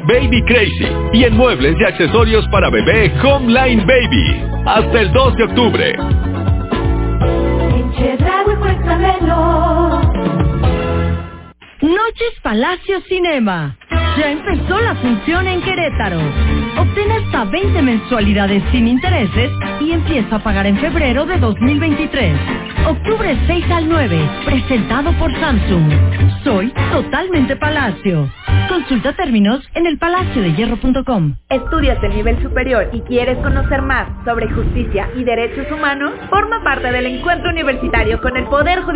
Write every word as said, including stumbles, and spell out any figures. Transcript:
Baby Crazy y en muebles y accesorios para bebé Homeline Baby. Hasta el dos de octubre. En Chedraui muéstramelo. Noches Palacio Cinema. Ya empezó la función en Querétaro. Obtén hasta veinte mensualidades sin intereses y empieza a pagar en febrero de dos mil veintitrés. Octubre seis al nueve. Presentado por Samsung. Soy totalmente Palacio. Consulta términos en el palacio de hierro punto com. ¿Estudias el nivel superior y quieres conocer más sobre justicia y derechos humanos? Forma parte del encuentro universitario con el Poder Judicial